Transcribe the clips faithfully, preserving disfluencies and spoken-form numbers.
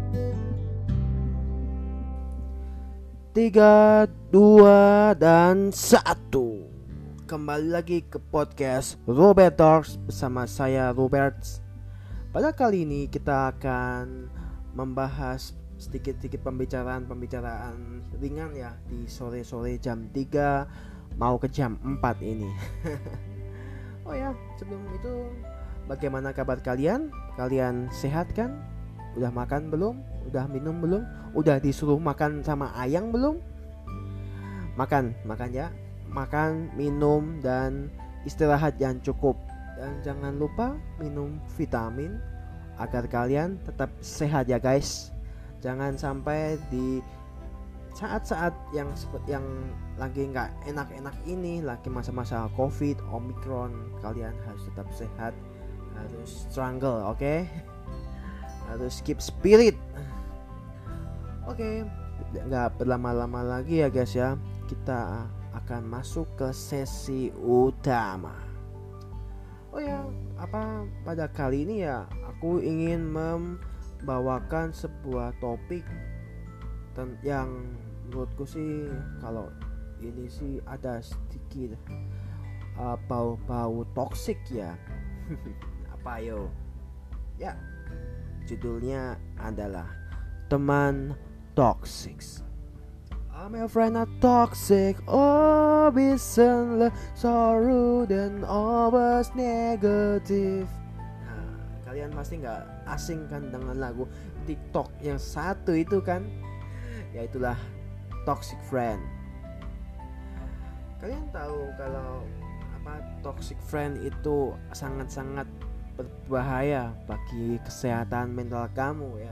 Tiga, dua, dan satu. Kembali lagi ke podcast Robert Talks bersama saya Robert. Pada kali ini kita akan membahas sedikit-sedikit pembicaraan-pembicaraan ringan ya di sore-sore jam tiga mau ke jam empat ini. Oh ya, sebelum itu bagaimana kabar kalian? Kalian sehat kan? Udah makan belum? Udah minum belum? Udah disuruh makan sama ayang belum? Makan, makan ya. Makan, minum, dan istirahat yang cukup. Dan jangan lupa minum vitamin agar kalian tetap sehat ya guys. Jangan sampai di saat-saat yang yang lagi nggak enak-enak ini, lagi masa-masa COVID, Omicron, kalian harus tetap sehat, harus struggle, oke? Okay? Harus keep spirit. Oke, okay, nggak berlama-lama lagi ya guys ya. Kita akan masuk ke sesi utama. Oh ya, apa pada kali ini ya aku ingin membawakan sebuah topik yang menurutku sih kalau ini sih ada sedikit uh, bau-bau toksik ya. Apa yo? Ya, judulnya adalah teman toxic. I'm a friend not toxic, oh biasanya sorrow dan always negative. Nah, kalian pasti nggak asing kan dengan lagu TikTok yang satu itu kan? Yaitulah toxic friend. Kalian tahu kalau apa toxic friend itu sangat-sangat berbahaya bagi kesehatan mental kamu ya.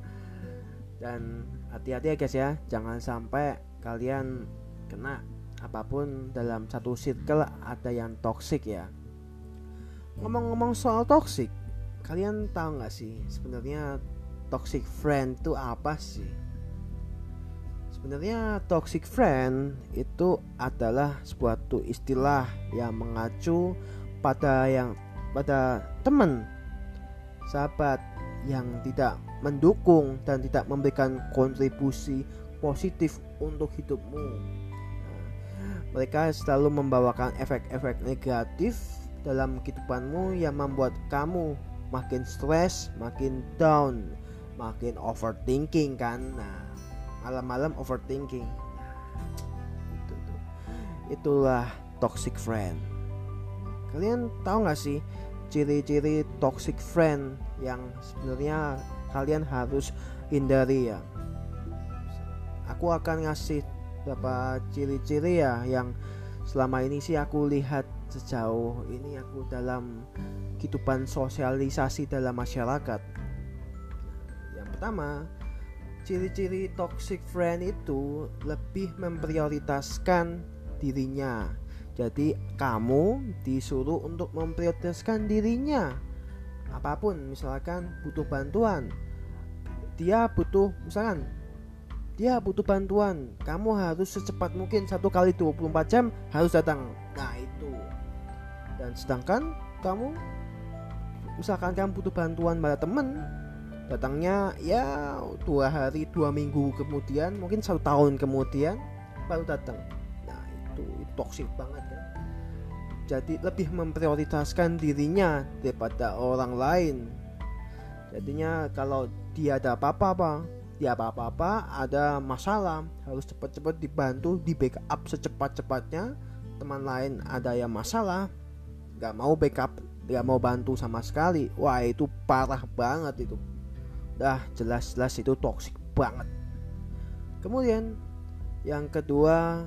Dan hati-hati ya guys ya, jangan sampai kalian kena apapun dalam satu circle ada yang toxic ya. Ngomong-ngomong soal toxic, kalian tahu gak sih sebenarnya toxic friend itu apa sih? Sebenarnya toxic friend itu adalah suatu istilah yang mengacu pada yang pada teman, sahabat yang tidak mendukung dan tidak memberikan kontribusi positif untuk hidupmu. Nah, mereka selalu membawakan efek-efek negatif dalam kehidupanmu yang membuat kamu makin stres, makin down, makin overthinking kan. Nah, malam-malam overthinking. Nah, itu tuh. Itulah toxic friend. Kalian tahu gak sih ciri-ciri toxic friend yang sebenarnya kalian harus hindari ya? Aku akan ngasih beberapa ciri-ciri ya yang selama ini sih aku lihat sejauh ini aku dalam kehidupan sosialisasi dalam masyarakat. Yang pertama, ciri-ciri toxic friend itu lebih memprioritaskan dirinya. Jadi kamu disuruh untuk memprioritaskan dirinya. Apapun, misalkan butuh bantuan, dia butuh misalkan dia butuh bantuan, kamu harus secepat mungkin satu kali dua puluh empat jam harus datang. Nah itu. Dan sedangkan kamu misalkan kamu butuh bantuan pada teman, datangnya ya dua hari dua minggu kemudian, mungkin satu tahun kemudian baru datang. Nah itu, itu toksik banget kan. Jadi lebih memprioritaskan dirinya daripada orang lain. Jadinya kalau dia ada apa-apa, dia apa-apa, ada masalah, harus cepat-cepat dibantu, di backup secepat-cepatnya. Teman lain ada yang masalah, gak mau backup, gak mau bantu sama sekali. Wah itu parah banget itu. Dah jelas-jelas itu toksik banget. Kemudian yang kedua,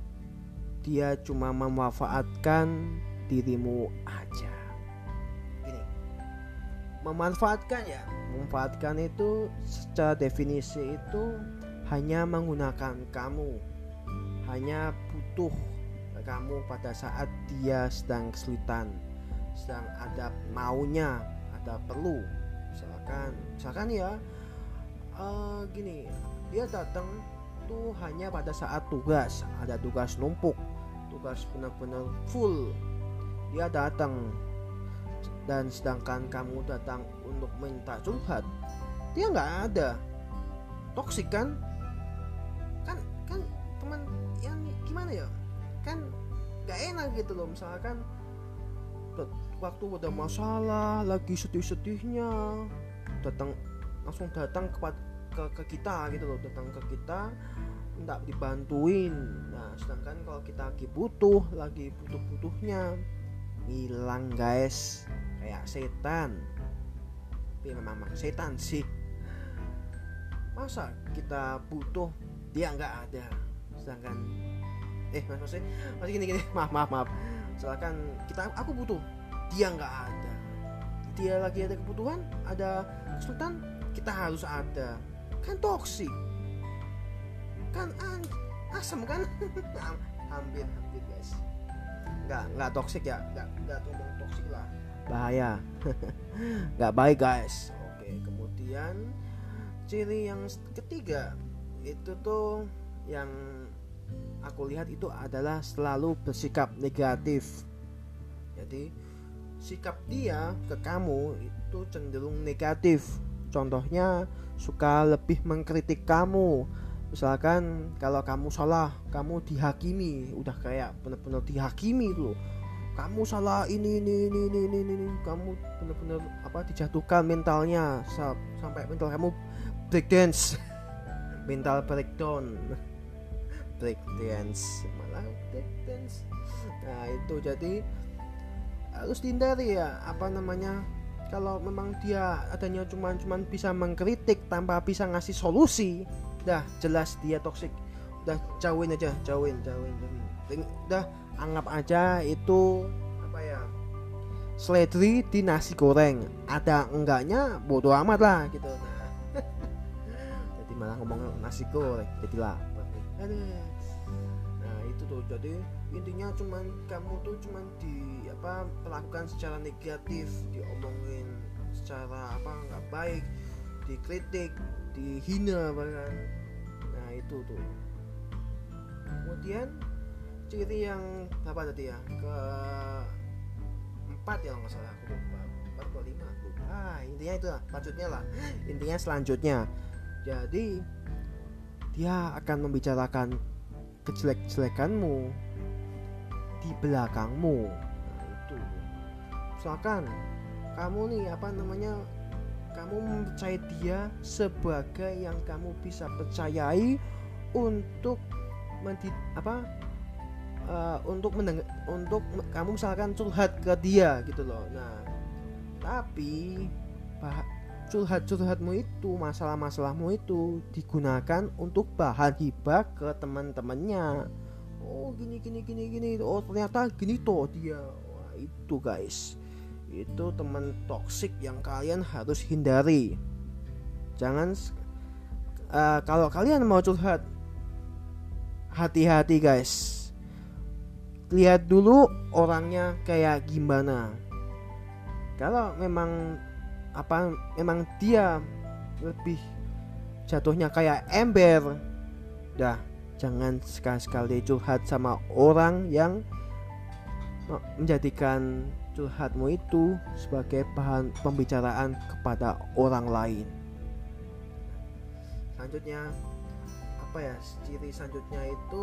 dia cuma memanfaatkan dirimu aja. Gini, memanfaatkan ya, memanfaatkan itu secara definisi itu hanya menggunakan kamu, hanya butuh kamu pada saat dia sedang kesulitan, sedang ada maunya, ada perlu. Misalkan, misalkan ya, uh, gini, dia datang tuh hanya pada saat tugas, ada tugas numpuk, tugas benar-benar full, dia datang. Dan sedangkan kamu datang untuk minta curhat, dia nggak ada. toksik kan kan kan teman yang gimana ya, kan gak enak gitu loh. Misalkan waktu ada masalah lagi sedih-sedihnya datang langsung datang ke, ke ke kita gitu loh, datang ke kita minta dibantuin. Nah sedangkan kalau kita lagi butuh lagi butuh-butuhnya hilang guys, kayak setan. Tapi memang setan sih, masa kita butuh dia nggak ada, sedangkan eh maksudnya masih gini gini maaf maaf maaf misalkan kita aku butuh dia nggak ada, dia lagi ada kebutuhan ada kesulitan kita harus ada, kan toksik kan, an- asem kan. hampir hampir guys, nggak nggak toksik ya, nggak nggak ngomong toksik lah, bahaya. Nggak baik guys. Oke, kemudian ciri yang ketiga itu tuh yang aku lihat itu adalah selalu bersikap negatif. Jadi sikap dia ke kamu itu cenderung negatif. Contohnya suka lebih mengkritik kamu. Misalkan kalau kamu salah, kamu dihakimi, udah kayak bener-bener dihakimi tuh. Kamu salah ini ini ini ini ini, ini. Kamu bener-bener apa dijatuhkan mentalnya sampai mental kamu breakdance. Mental breakdown. Breakdance, malah breakdance. Nah, itu jadi harus dihindari ya, apa namanya, kalau memang dia adanya cuman cuman bisa mengkritik tanpa bisa ngasih solusi, dah jelas dia toksik. Udah jauhin aja, jauhin, jauhin, jauhin. Udah anggap aja itu apa ya, seledri di nasi goreng, ada enggaknya bodo amat lah gitu. Nah, jadi malah ngomong nasi goreng jadi lapar. Aduh. Nah itu tuh, jadi intinya cuman kamu tuh cuman di apa perlakukan secara negatif, diomongin secara apa nggak baik, dikritik, dihina bahkan. Nah itu tuh. Kemudian ciri yang berapa tadi ya, ke empat ya nggak salah, aku lupa empat atau lima lupa. Ah intinya itu lah, lanjutnya lah, intinya selanjutnya. Jadi dia akan membicarakan kejelek-jelekanmu di belakangmu. Nah itu, misalkan kamu nih apa namanya, kamu mempercayai dia sebagai yang kamu bisa percayai untuk mendid, apa uh, untuk mendengar, untuk kamu misalkan curhat ke dia gitu loh. Nah tapi bah- curhat-curhatmu itu, masalah-masalahmu itu digunakan untuk bahan hibah ke teman-temannya. Oh gini gini gini gini, oh ternyata gini toh dia. Wah itu guys, itu teman toksik yang kalian harus hindari. Jangan uh, kalau kalian mau curhat, hati-hati guys, lihat dulu orangnya kayak gimana. Kalau memang apa memang dia lebih jatuhnya kayak ember, dah jangan sekali-sekali curhat sama orang yang menjadikan curhatmu itu sebagai bahan pembicaraan kepada orang lain. Selanjutnya apa ya, ciri selanjutnya itu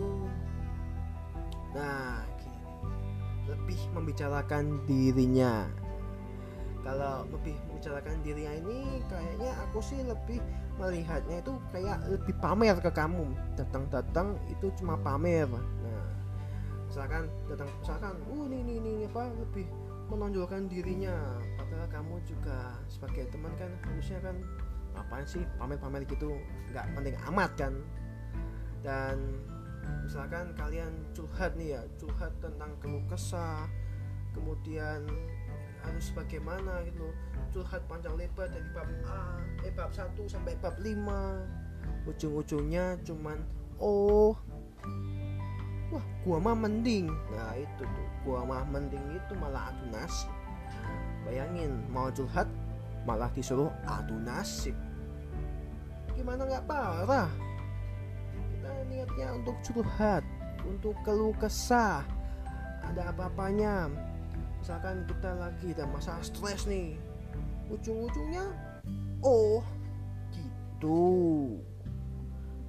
nah gini, lebih membicarakan dirinya. Kalau lebih membicarakan dirinya ini kayaknya aku sih lebih melihatnya itu kayak lebih pamer ke kamu, datang-datang itu cuma pamer. Nah misalkan datang misalkan uh ini ini, ini apa lebih menonjolkan dirinya, padahal kamu juga sebagai teman kan harusnya kan apaan sih pamer-pamer gitu, nggak penting amat kan. Dan misalkan kalian curhat nih ya, curhat tentang keluh kesah, kemudian harus bagaimana gitu, curhat panjang lebar dari bab A, eh bab satu sampai bab lima, ujung-ujungnya cuman oh wah gua mah mending. Nah itu tuh, gua mah mending itu malah adu nasib. Bayangin mau curhat malah disuruh adu nasib, gimana nggak parah? Kita niatnya untuk curhat, untuk keluh kesah, ada apa-apanya. Misalkan kita lagi ada masalah stres nih, ujung-ujungnya oh gitu.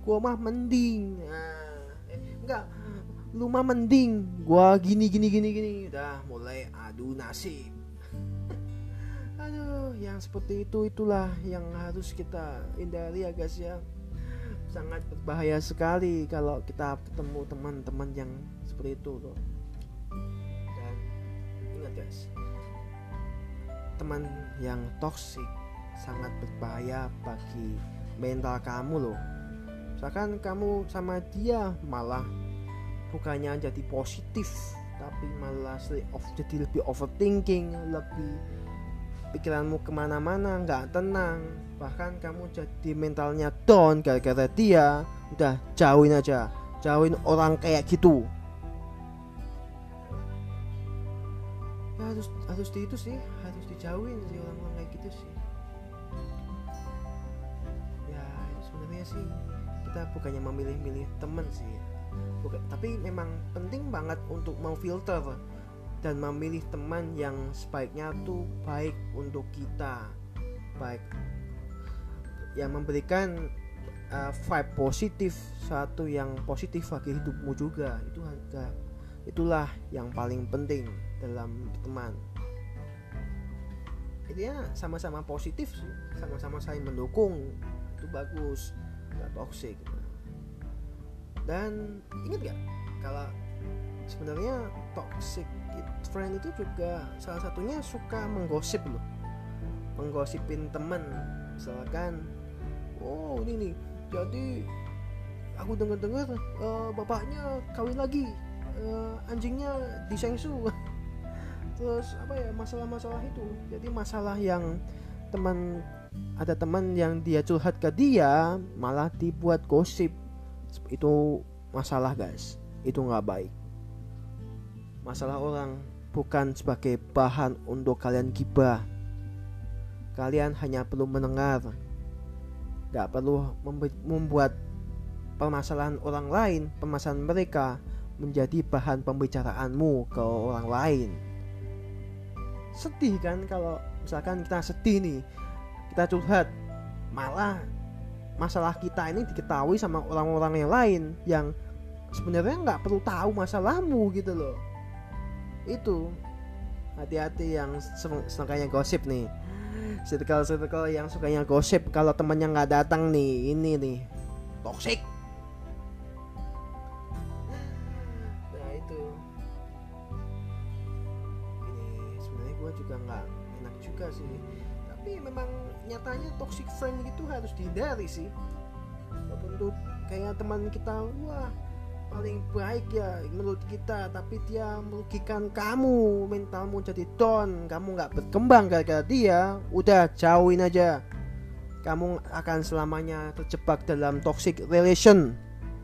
gua mah mending. Nah, eh, enggak, lu mah mending, gua gini gini gini gini. Udah mulai adu nasib. Aduh, yang seperti itu itulah yang harus kita hindari ya guys ya. Sangat berbahaya sekali kalau kita ketemu teman-teman yang seperti itu loh. Dan ingat guys, teman yang toksik sangat berbahaya bagi mental kamu loh. Misalkan kamu sama dia malah bukannya jadi positif, tapi malah jadi lebih overthinking, lebih pikiranmu kemana-mana, nggak tenang, bahkan kamu jadi mentalnya down gara-gara dia. Udah jauhin aja, jauhin orang kayak gitu. Ya, harus harus di itu sih, harus dijauhin sih orang-orang kayak gitu sih. Ya sebenarnya sih kita bukannya memilih-milih temen sih, bukan, tapi memang penting banget untuk mau filter dan memilih teman yang sebaiknya tuh baik untuk kita, baik yang memberikan uh, vibe positif, satu yang positif bagi hidupmu juga. Itu harga, itulah yang paling penting dalam teman. Intinya sama-sama positif sih, sama-sama saling mendukung, itu bagus, nggak toksik. Dan ingat gak kalau sebenarnya toxic friend itu juga salah satunya suka menggosip loh, menggosipin teman. Misalkan, oh ini nih, jadi aku dengar-dengar uh, bapaknya kawin lagi, uh, anjingnya disengsu. Terus apa ya, masalah-masalah itu. Jadi masalah yang teman, ada teman yang dia curhat ke dia malah dibuat gosip. Itu masalah guys, itu nggak baik. Masalah orang bukan sebagai bahan untuk kalian gibah. Kalian hanya perlu mendengar, gak perlu membuat permasalahan orang lain, permasalahan mereka menjadi bahan pembicaraanmu ke orang lain. Sedih kan kalau misalkan kita sedih nih, kita curhat, malah masalah kita ini diketahui sama orang-orang yang lain yang sebenarnya gak perlu tahu masalahmu gitu loh. Itu hati-hati yang sukanya gosip nih, circle-circle yang sukanya gosip. Kalau temannya nggak datang nih, ini nih toksik. Nah itu, ini sebenarnya gue juga nggak enak juga sih, tapi memang nyatanya toxic friend gitu harus dihindari sih. Walaupun tuh kayak teman kita, wah paling baik ya menurut kita, tapi dia merugikan kamu, mentalmu jadi down, kamu gak berkembang gara-gara dia, udah jauhin aja. Kamu akan selamanya terjebak dalam toxic relation.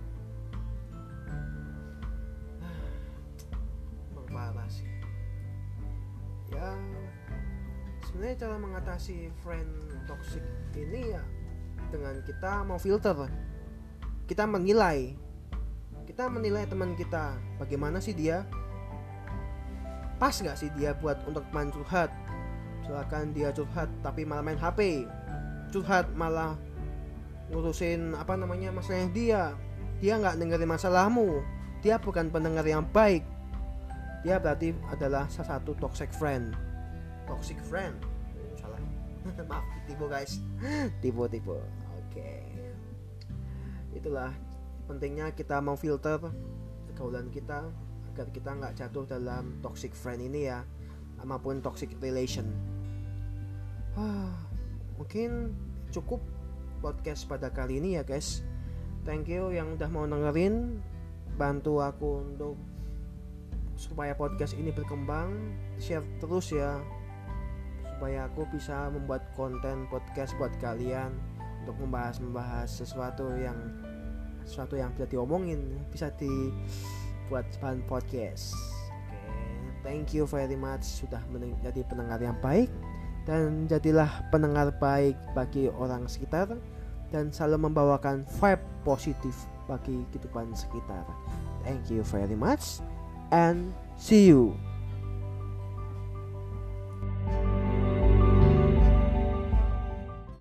Emang parah sih. Ya sebenarnya cara mengatasi friend toxic ini ya dengan kita mau filter. Kita menilai Kita menilai teman kita, bagaimana sih dia, pas gak sih dia buat untuk teman curhat. Silakan dia curhat tapi malah main H P, curhat malah ngurusin apa namanya masalahnya dia. Dia gak dengerin masalahmu, dia bukan pendengar yang baik. Dia berarti adalah salah satu toxic friend. Toxic friend, oh, salah. Maaf, tipu guys, tipu-tipu. Oke, okay. Itulah pentingnya kita mau filter pergaulan kita agar kita nggak jatuh dalam toxic friend ini ya, maupun toxic relation. Ah, mungkin cukup podcast pada kali ini ya guys. Thank you yang udah mau dengerin, bantu aku untuk supaya podcast ini berkembang, share terus ya, supaya aku bisa membuat konten podcast buat kalian untuk membahas-membahas sesuatu yang sesuatu yang bisa diomongin, bisa dibuat bahan podcast. Oke, okay. Thank you very much sudah menjadi pendengar yang baik, dan jadilah pendengar baik bagi orang sekitar dan selalu membawakan vibe positif bagi kehidupan sekitar. Thank you very much and see you.